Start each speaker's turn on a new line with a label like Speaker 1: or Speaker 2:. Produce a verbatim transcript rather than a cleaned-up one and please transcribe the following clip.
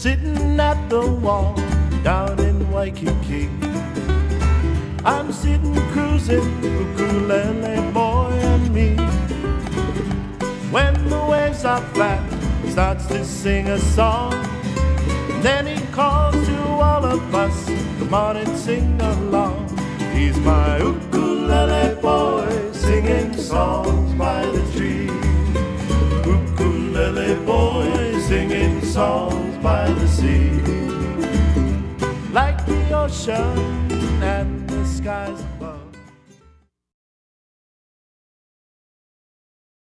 Speaker 1: sitting at the wall down in Waikiki. I'm sitting cruising, ukulele boy and me. When the waves are flat, he starts to sing a song. And then he calls to all of us, come on and sing along. He's my ukulele boy, singing songs by the tree. Ukulele boy, singing songs by the sea. Like the ocean and the skies